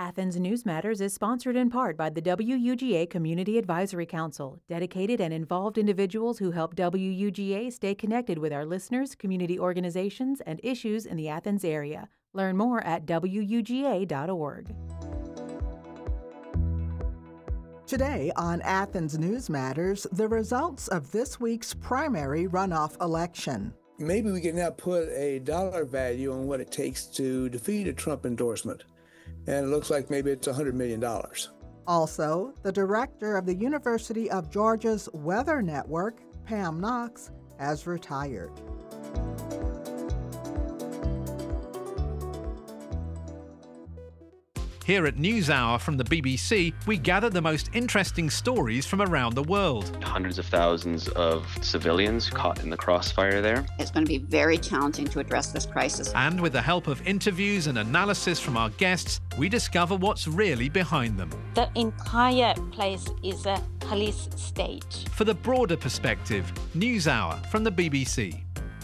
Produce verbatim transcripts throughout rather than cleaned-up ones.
Athens News Matters is sponsored in part by the W U G A Community Advisory Council, dedicated and involved individuals who help W U G A stay connected with our listeners, community organizations, and issues in the Athens area. Learn more at W U G A dot org. Today on Athens News Matters, the results of this week's primary runoff election. Maybe we can now put a dollar value on what it takes to defeat a Trump endorsement. And it looks like maybe it's one hundred million dollars. Also, the director of the University of Georgia's Weather Network, Pam Knox, has retired. Here at NewsHour from the B B C, we gather the most interesting stories from around the world. Hundreds of thousands of civilians caught in the crossfire there. It's going to be very challenging to address this crisis. And with the help of interviews and analysis from our guests, we discover what's really behind them. The entire place is a police state. For the broader perspective, NewsHour from the B B C.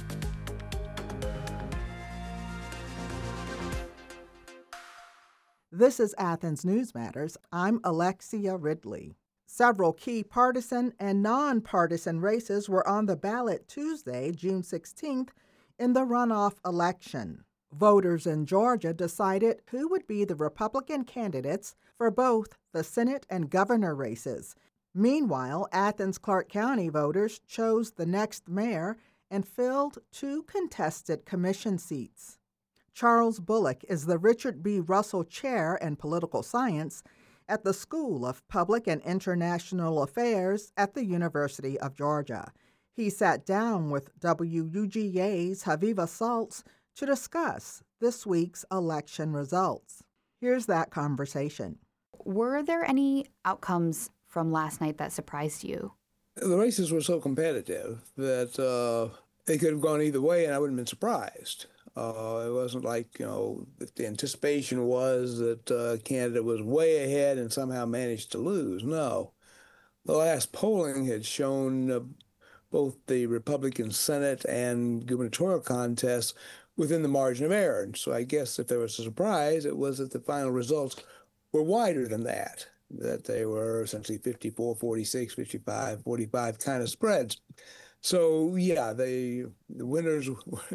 This is Athens News Matters. I'm Alexia Ridley. Several key partisan and nonpartisan races were on the ballot Tuesday, June sixteenth, in the runoff election. Voters in Georgia decided who would be the Republican candidates for both the Senate and governor races. Meanwhile, Athens-Clarke County voters chose the next mayor and filled two contested commission seats. Charles Bullock is the Richard B. Russell Chair in Political Science at the School of Public and International Affairs at the University of Georgia. He sat down with W U G A's Haviva Saltz to discuss this week's election results. Here's that conversation. Were there any outcomes from last night that surprised you? The races were so competitive that uh, they could have gone either way, and I wouldn't have been surprised. Uh, it wasn't like, you know, the anticipation was that a uh, candidate was way ahead and somehow managed to lose. No. The last polling had shown uh, both the Republican Senate and gubernatorial contests within the margin of error. And so I guess if there was a surprise, it was that the final results were wider than that, that they were essentially fifty-four forty-six, fifty-five forty-five kind of spreads. So, yeah, they, the winners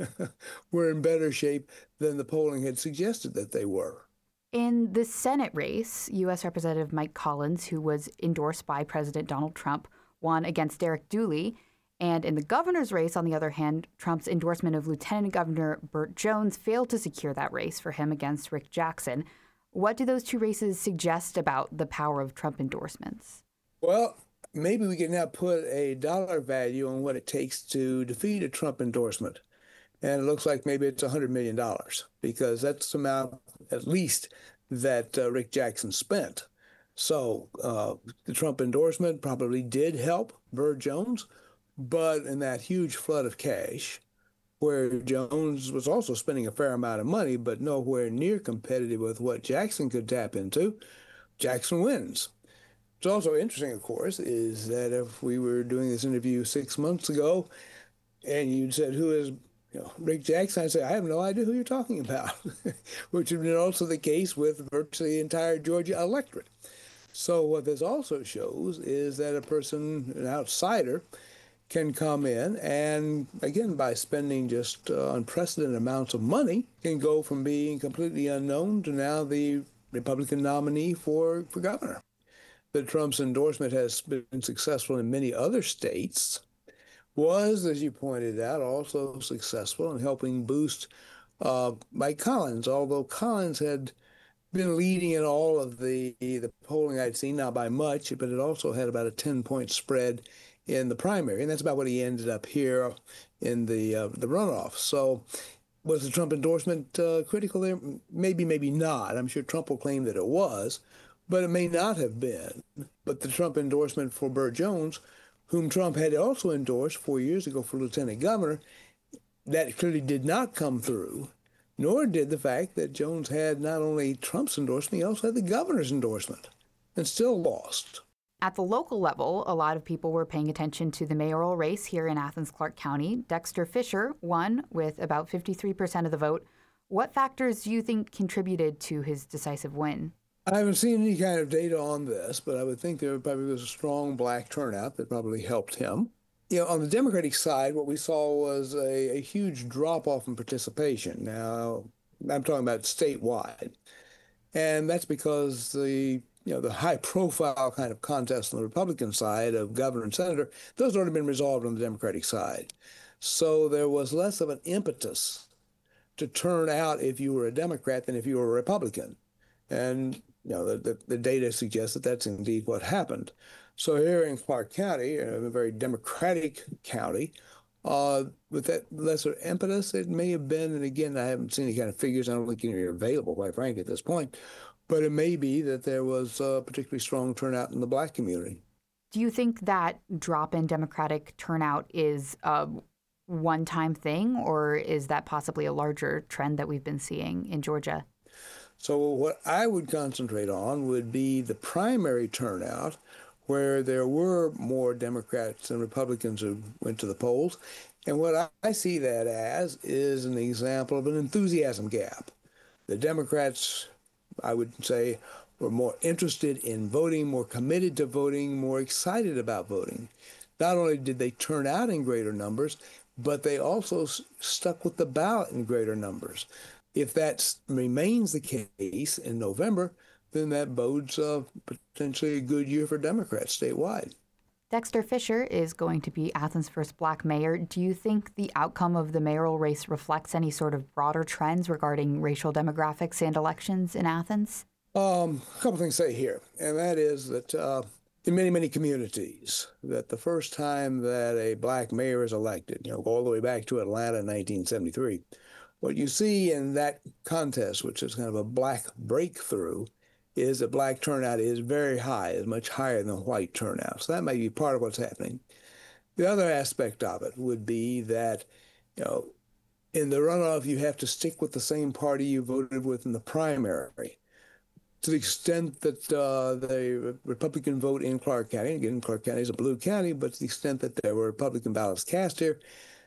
were in better shape than the polling had suggested that they were. In the Senate race, U S Representative Mike Collins, who was endorsed by President Donald Trump, won against Derek Dooley. And in the governor's race, on the other hand, Trump's endorsement of Lieutenant Governor Burt Jones failed to secure that race for him against Rick Jackson. What do those two races suggest about the power of Trump endorsements? Well, maybe we can now put a dollar value on what it takes to defeat a Trump endorsement. And it looks like maybe it's one hundred million dollars, because that's the amount, at least, that uh, Rick Jackson spent. So uh, the Trump endorsement probably did help Burt Jones, but in that huge flood of cash, where Jones was also spending a fair amount of money, but nowhere near competitive with what Jackson could tap into, Jackson wins. What's also interesting, of course, is that if we were doing this interview six months ago and you'd said, who is you know, Rick Jackson, I'd say, I have no idea who you're talking about, which had been also the case with virtually the entire Georgia electorate. So what this also shows is that a person, an outsider, can come in and, again, by spending just uh, unprecedented amounts of money, can go from being completely unknown to now the Republican nominee for, for governor. That Trump's endorsement has been successful in many other states, was, as you pointed out, also successful in helping boost uh, Mike Collins, although Collins had been leading in all of the, the polling I'd seen, not by much, but it also had about a ten-point spread in the primary, and that's about what he ended up here in the uh, the runoff. So was the Trump endorsement uh, critical there? Maybe, maybe not. I'm sure Trump will claim that it was, but it may not have been. But the Trump endorsement for Burt Jones, whom Trump had also endorsed four years ago for lieutenant governor, that clearly did not come through, nor did the fact that Jones had not only Trump's endorsement, he also had the governor's endorsement, and still lost. At the local level, a lot of people were paying attention to the mayoral race here in Athens-Clarke County. Dexter Fisher won with about fifty-three percent of the vote. What factors do you think contributed to his decisive win? I haven't seen any kind of data on this, but I would think there probably was a strong black turnout that probably helped him. You know, on the Democratic side, what we saw was a, a huge drop-off in participation. Now, I'm talking about statewide. And that's because the, you know, the high-profile kind of contest on the Republican side of governor and senator, those had already been resolved on the Democratic side. So there was less of an impetus to turn out if you were a Democrat than if you were a Republican. And, you know, the, the, the data suggests that that's indeed what happened. So here in Clark County, a very Democratic county, uh, with that lesser impetus, it may have been, and again, I haven't seen any kind of figures, I don't think any are available, quite frankly, at this point, but it may be that there was a particularly strong turnout in the black community. Do you think that drop in Democratic turnout is a one-time thing, or is that possibly a larger trend that we've been seeing in Georgia? So what I would concentrate on would be the primary turnout, where there were more Democrats than Republicans who went to the polls. And what I see that as is an example of an enthusiasm gap. The Democrats, I would say, were more interested in voting, more committed to voting, more excited about voting. Not only did they turn out in greater numbers, but they also s- stuck with the ballot in greater numbers. If that remains the case in November, then that bodes uh, potentially a good year for Democrats statewide. Dexter Fisher is going to be Athens' first black mayor. Do you think the outcome of the mayoral race reflects any sort of broader trends regarding racial demographics and elections in Athens? Um, a couple things to say here, and that is that uh, in many, many communities, that the first time that a black mayor is elected, you know, go all the way back to Atlanta in nineteen seventy-three, what you see in that contest, which is kind of a black breakthrough, is that black turnout is very high, is much higher than white turnout. So that may be part of what's happening. The other aspect of it would be that, you know, in the runoff, you have to stick with the same party you voted with in the primary. To the extent that uh, the Republican vote in Clark County, again, Clark County is a blue county, but to the extent that there were Republican ballots cast here,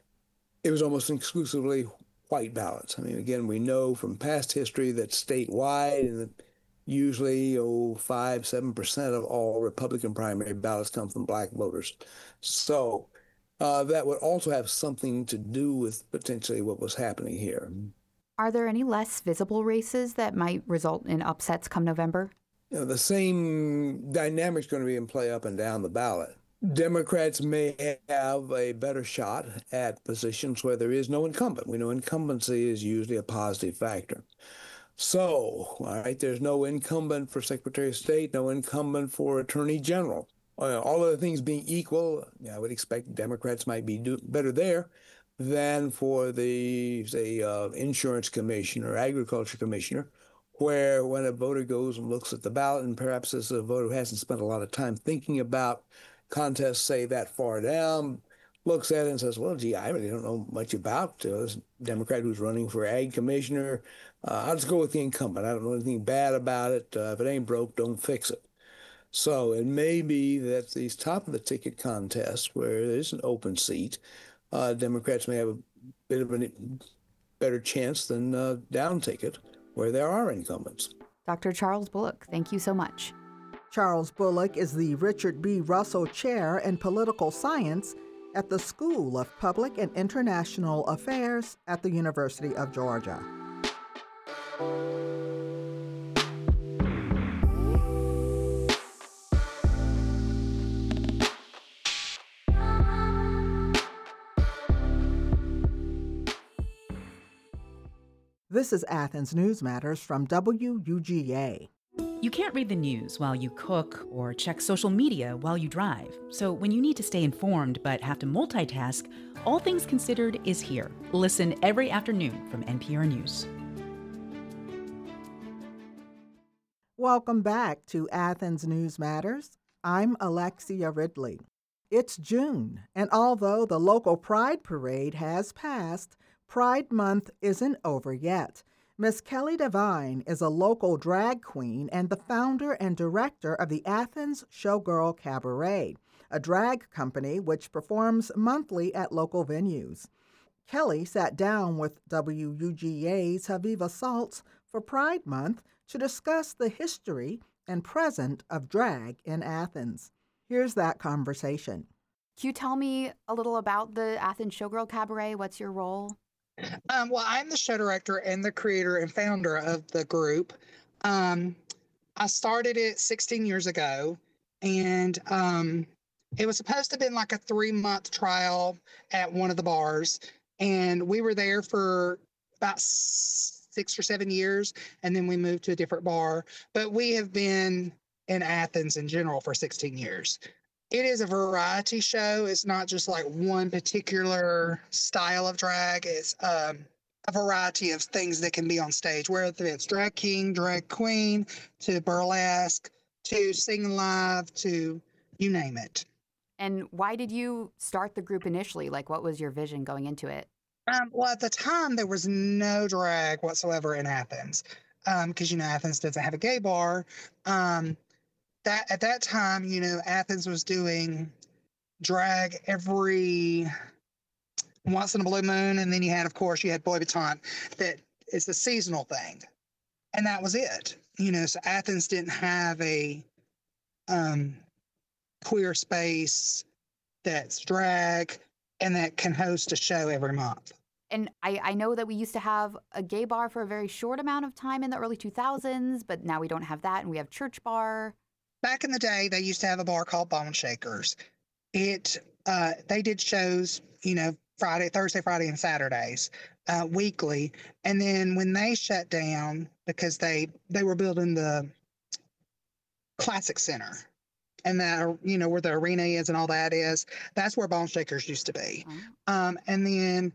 it was almost exclusively white ballots. I mean, again, we know from past history that statewide, and that usually, oh, five, seven percent of all Republican primary ballots come from black voters. So uh, that would also have something to do with potentially what was happening here. Are there any less visible races that might result in upsets come November? You know, the same dynamic's going to be in play up and down the ballot. Democrats may have a better shot at positions where there is no incumbent. We know incumbency is usually a positive factor. So, all right, there's no incumbent for Secretary of State, no incumbent for Attorney General. All other things being equal, I would expect Democrats might be do better there than for the, say, uh, insurance commissioner, agriculture commissioner, where when a voter goes and looks at the ballot, and perhaps as a voter who hasn't spent a lot of time thinking about contests, say, that far down, looks at it and says, well, gee, I really don't know much about uh, this Democrat who's running for ag commissioner. Uh, I'll just go with the incumbent. I don't know anything bad about it. Uh, if it ain't broke, don't fix it. So it may be that these top-of-the-ticket contests, where there's an open seat, uh, Democrats may have a bit of a better chance than uh, down ticket, where there are incumbents. Doctor Charles Bullock, thank you so much. Charles Bullock is the Richard B. Russell Chair in Political Science at the School of Public and International Affairs at the University of Georgia. This is Athens News Matters from W U G A. You can't read the news while you cook or check social media while you drive. So when you need to stay informed but have to multitask, All Things Considered is here. Listen every afternoon from N P R News. Welcome back to Athens News Matters. I'm Alexia Ridley. It's June, and although the local Pride Parade has passed, Pride Month isn't over yet. Miss Kelly Devine is a local drag queen and the founder and director of the Athens Showgirl Cabaret, a drag company which performs monthly at local venues. Kelly sat down with W U G A's Haviva Saltz for Pride Month to discuss the history and present of drag in Athens. Here's that conversation. Can you tell me a little about the Athens Showgirl Cabaret? What's your role? Um, well, I'm the show director and the creator and founder of the group. Um, I started it sixteen years ago, and um, it was supposed to have been like a three-month trial at one of the bars, and we were there for about six or seven years, and then we moved to a different bar. But we have been in Athens in general for sixteen years. It is a variety show. It's not just like one particular style of drag. It's um, a variety of things that can be on stage, whether it's drag king, drag queen, to burlesque, to sing live, to you name it. And why did you start the group initially? Like, what was your vision going into it? Um, well, at the time, there was no drag whatsoever in Athens because, um, you know, Athens doesn't have a gay bar. Um, that At that time, you know, Athens was doing drag every once in a blue moon. And then you had, of course, you had Boy Baton. That is a seasonal thing. And that was it. You know, so Athens didn't have a um, queer space that's drag and that can host a show every month. And I, I know that we used to have a gay bar for a very short amount of time in the early two thousands, but now we don't have that, and we have Church Bar. Back in the day, they used to have a bar called Bone Shakers. It uh, they did shows, you know, Friday, Thursday, Friday, and Saturdays, uh, weekly. And then when they shut down, because they they were building the Classic Center, and that, you know, where the arena is and all that is, that's where Bone Shakers used to be. Mm-hmm. Um, and then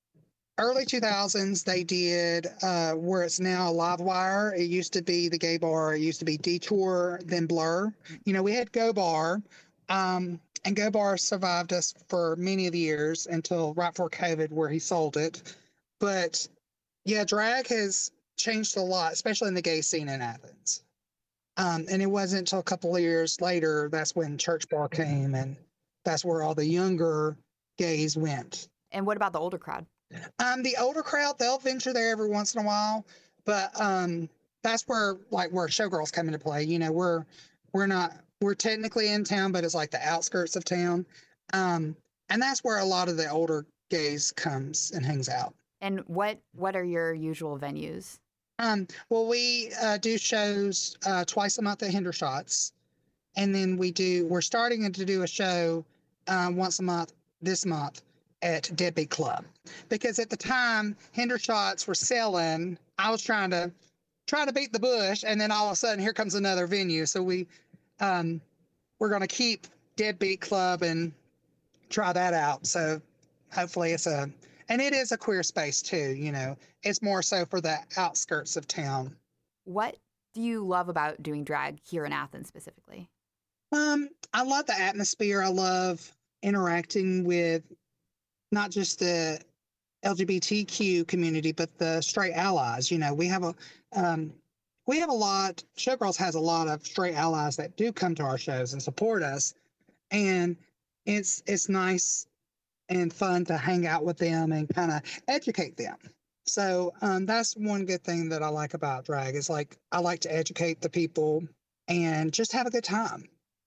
early two thousands, they did uh, where it's now Livewire. It used to be the gay bar. It used to be Detour, then Blur. You know, we had Go Bar, um, and Go Bar survived us for many of the years until right before COVID, where he sold it. But yeah, drag has changed a lot, especially in the gay scene in Athens. Um, and it wasn't until a couple of years later, that's when Church Bar came, and that's where all the younger gays went. And what about the older crowd? Um, the older crowd, they'll venture there every once in a while, but um, that's where like where showgirls come into play. You know, we're we're not we're technically in town, but it's like the outskirts of town, um, and that's where a lot of the older gays comes and hangs out. And what what are your usual venues? Um, well, we uh, do shows uh, twice a month at Hendershots, and then we do we're starting to do a show uh, once a month this month at Deadbeat Club, because at the time Hendershots were selling. I was trying to trying to beat the bush, and then all of a sudden here comes another venue. So we um, we're going to keep Deadbeat Club and try that out. So hopefully it's a and it is a queer space too. You know, it's more so for the outskirts of town. What do you love about doing drag here in Athens specifically? Um, I love the atmosphere. I love interacting with not just the L G B T Q community, but the straight allies. You know, we have a um, we have a lot. Showgirls has a lot of straight allies that do come to our shows and support us, and it's it's nice and fun to hang out with them and kind of educate them. So um, that's one good thing that I like about drag is like I like to educate the people and just have a good time.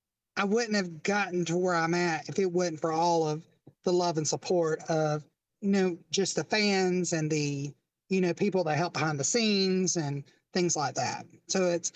I wouldn't have gotten to where I'm at if it wasn't for all of the love and support of, you know, just the fans and the, you know, people that help behind the scenes and things like that. So it's,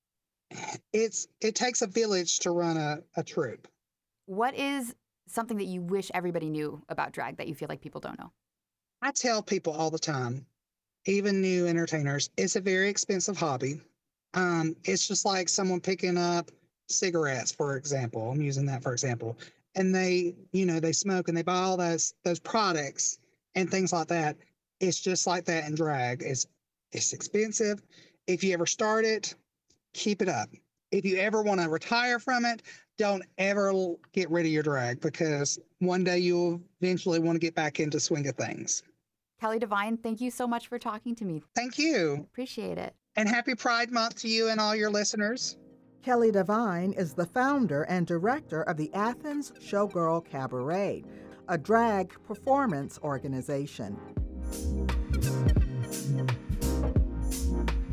it's, it takes a village to run a, a troupe. What is something that you wish everybody knew about drag that you feel like people don't know? I tell people all the time, even new entertainers, it's a very expensive hobby. Um, it's just like someone picking up cigarettes, for example. I'm using that for example. And they, you know, they smoke and they buy all those those products and things like that. It's just like that in drag. It's it's expensive. If you ever start it, keep it up. If you ever want to retire from it, don't ever get rid of your drag, because one day you'll eventually want to get back into swing of things. Kelly Devine, thank you so much for talking to me. Thank you. Appreciate it. And happy Pride Month to you and all your listeners. Kelly Devine is the founder and director of the Athens Showgirl Cabaret, a drag performance organization.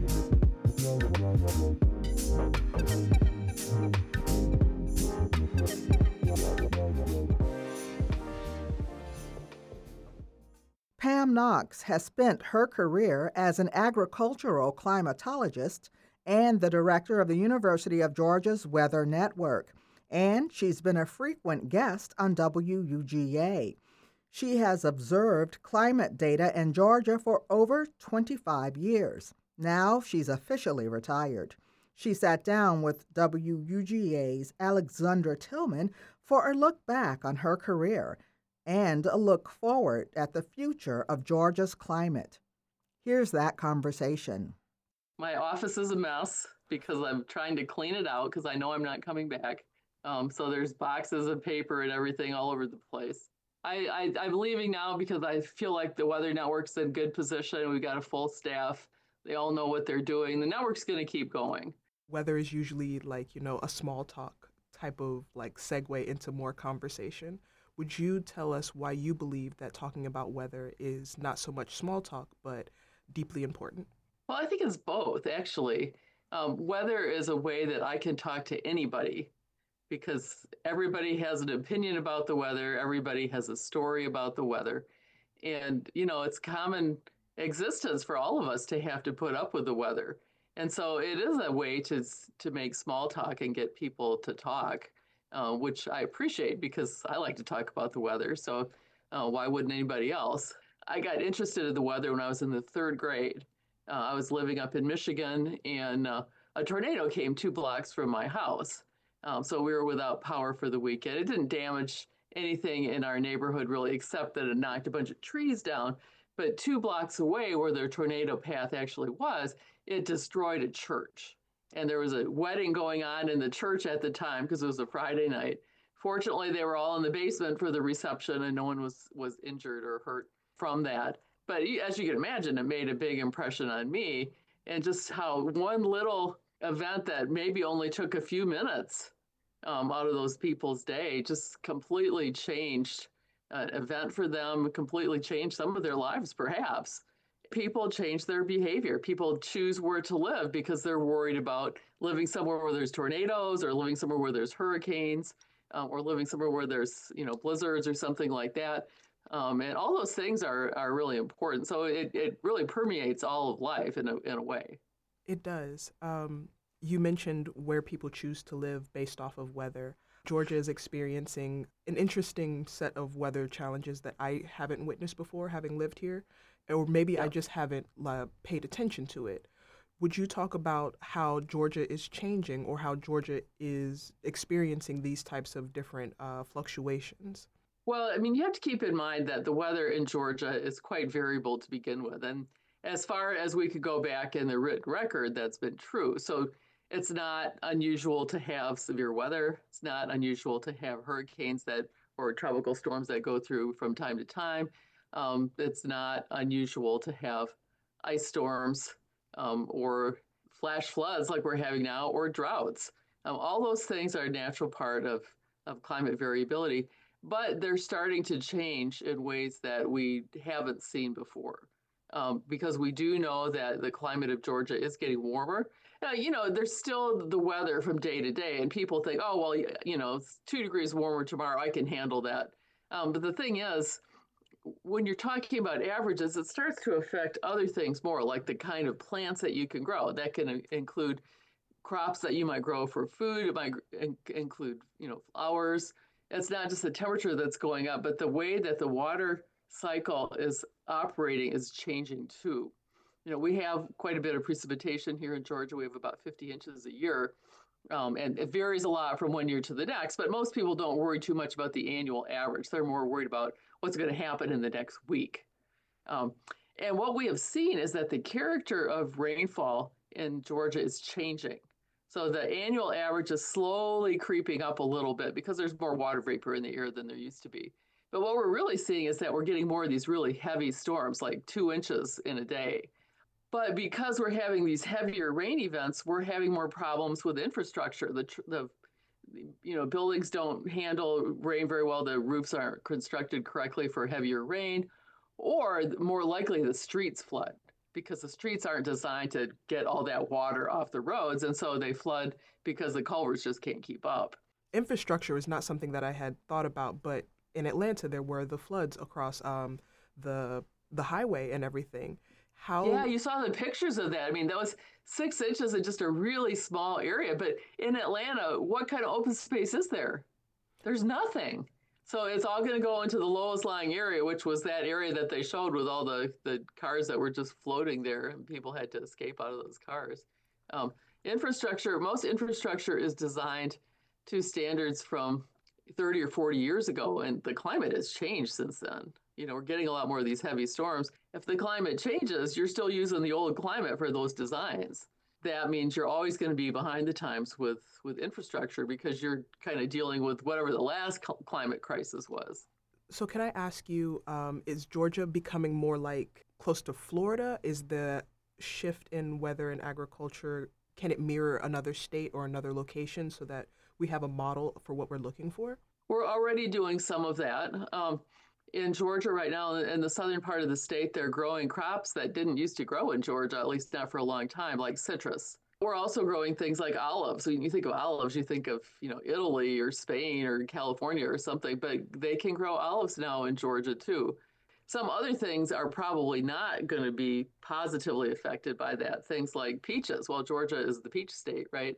Knox has spent her career as an agricultural climatologist and the director of the University of Georgia's Weather Network, and she's been a frequent guest on W U G A. She has observed climate data in Georgia for over twenty-five years. Now she's officially retired. She sat down with W U G A's Alexandra Tillman for a look back on her career and a look forward at the future of Georgia's climate. Here's that conversation. My office is a mess because I'm trying to clean it out because I know I'm not coming back. Um, so there's boxes of paper and everything all over the place. I, I, I'm leaving now because I feel like the Weather Network's in good position. We've got a full staff. They all know what they're doing. The network's going to keep going. Weather is usually like, you know, a small talk type of like segue into more conversation. Would you tell us why you believe that talking about weather is not so much small talk, but deeply important? Well, I think it's both, actually. Um, weather is a way that I can talk to anybody because everybody has an opinion about the weather. Everybody has a story about the weather. And, you know, it's common existence for all of us to have to put up with the weather. And so it is a way to to make small talk and get people to talk, uh, which I appreciate because I like to talk about the weather. So uh, why wouldn't anybody else? I got interested in the weather when I was in the third grade. Uh, I was living up in Michigan, and uh, a tornado came two blocks from my house. Um, so we were without power for the weekend. It didn't damage anything in our neighborhood really, except that it knocked a bunch of trees down. But two blocks away where the tornado path actually was, it destroyed a church. And there was a wedding going on in the church at the time because it was a Friday night. Fortunately, they were all in the basement for the reception and no one was, was injured or hurt from that. But as you can imagine, it made a big impression on me, and just how one little event that maybe only took a few minutes um, out of those people's day just completely changed an event for them, completely changed some of their lives, perhaps. People change their behavior. People choose where to live because they're worried about living somewhere where there's tornadoes or living somewhere where there's hurricanes um, or living somewhere where there's, you know, blizzards or something like that. Um, and all those things are, are really important. So it, it really permeates all of life in a, in a way. It does. Um, you mentioned where people choose to live based off of weather. Georgia is experiencing an interesting set of weather challenges that I haven't witnessed before, having lived here, or maybe yeah. I just haven't uh, paid attention to it. Would you talk about how Georgia is changing or how Georgia is experiencing these types of different uh, fluctuations? Well, I mean, you have to keep in mind that the weather in Georgia is quite variable to begin with. And as far as we could go back in the written record, that's been true. So it's not unusual to have severe weather. It's not unusual to have hurricanes that or tropical storms that go through from time to time. Um, it's not unusual to have ice storms um, or flash floods like we're having now, or droughts. Um, all those things are a natural part of, of climate variability. But they're starting to change in ways that we haven't seen before, um, because we do know that the climate of Georgia is getting warmer. Uh, you know, there's still the weather from day to day, and people think, oh, well, you know, it's two degrees warmer tomorrow, I can handle that. Um, but the thing is, when you're talking about averages, it starts to affect other things more, like the kind of plants that you can grow. That can include crops that you might grow for food. It might include, you know, flowers. It's not just the temperature that's going up, but the way that the water cycle is operating is changing too. You know, we have quite a bit of precipitation here in Georgia. We have about fifty inches a year, um, and it varies a lot from one year to the next, but most people don't worry too much about the annual average. They're more worried about what's going to happen in the next week. Um, and what we have seen is that the character of rainfall in Georgia is changing. So the annual average is slowly creeping up a little bit because there's more water vapor in the air than there used to be. But what we're really seeing is that we're getting more of these really heavy storms, like two inches in a day. But because we're having these heavier rain events, we're having more problems with infrastructure. The, the you know, buildings don't handle rain very well. The roofs aren't constructed correctly for heavier rain, or more likely the streets flood, because the streets aren't designed to get all that water off the roads, and so they flood because the culverts just can't keep up. Infrastructure is not something that I had thought about, but in Atlanta there were the floods across um, the the highway and everything. How? Yeah, you saw the pictures of that. I mean, that was six inches in just a really small area. But in Atlanta, what kind of open space is there? There's nothing. So it's all going to go into the lowest lying area, which was that area that they showed with all the, the cars that were just floating there, and people had to escape out of those cars. Um, infrastructure, most infrastructure is designed to standards from thirty or forty years ago, and the climate has changed since then. You know, we're getting a lot more of these heavy storms. If the climate changes, you're still using the old climate for those designs. That means you're always going to be behind the times with, with infrastructure because you're kind of dealing with whatever the last cl- climate crisis was. So can I ask you, um, is Georgia becoming more like close to Florida? Is the shift in weather and agriculture, can it mirror another state or another location so that we have a model for what we're looking for? We're already doing some of that. Um, in Georgia right now, in the southern part of the state, they're growing crops that didn't used to grow in Georgia, at least not for a long time, like citrus. We're also growing things like olives. When you think of olives, you think of, you know, Italy or Spain or California or something, but they can grow olives now in Georgia too. Some other things are probably not going to be positively affected by that. Things like peaches. Well, Georgia is the peach state, right?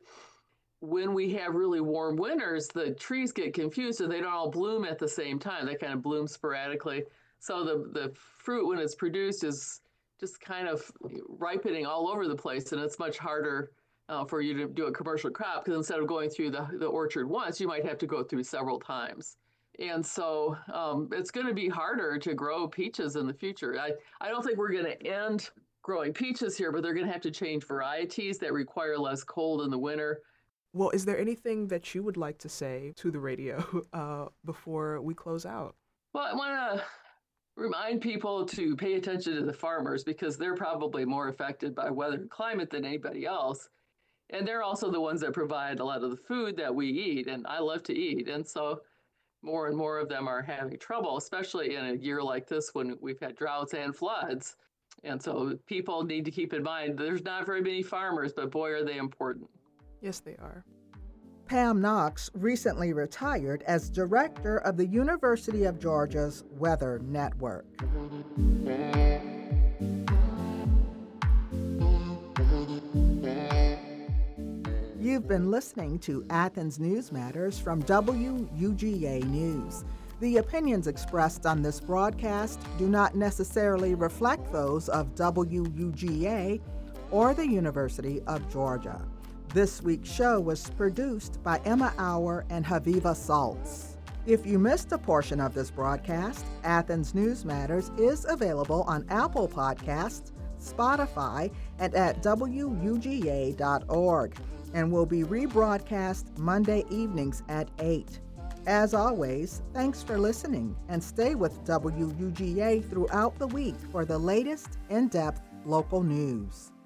When we have really warm winters, the trees get confused and they don't all bloom at the same time. They kind of bloom sporadically. So the, the fruit, when it's produced, is just kind of ripening all over the place. And it's much harder uh, for you to do a commercial crop because instead of going through the, the orchard once, you might have to go through several times. And so um, it's going to be harder to grow peaches in the future. I, I don't think we're going to end growing peaches here, but they're going to have to change varieties that require less cold in the winter. Well, is there anything that you would like to say to the radio uh, before we close out? Well, I want to remind people to pay attention to the farmers because they're probably more affected by weather and climate than anybody else. And they're also the ones that provide a lot of the food that we eat, and I love to eat. And so more and more of them are having trouble, especially in a year like this when we've had droughts and floods. And so people need to keep in mind there's not very many farmers, but boy, are they important. Yes, they are. Pam Knox recently retired as director of the University of Georgia's Weather Network. You've been listening to Athens News Matters from W U G A News. The opinions expressed on this broadcast do not necessarily reflect those of W U G A or the University of Georgia. This week's show was produced by Emma Auer and Haviva Saltz. If you missed a portion of this broadcast, Athens News Matters is available on Apple Podcasts, Spotify, and at W U G A dot org, and will be rebroadcast Monday evenings at eight. As always, thanks for listening, and stay with W U G A throughout the week for the latest in-depth local news.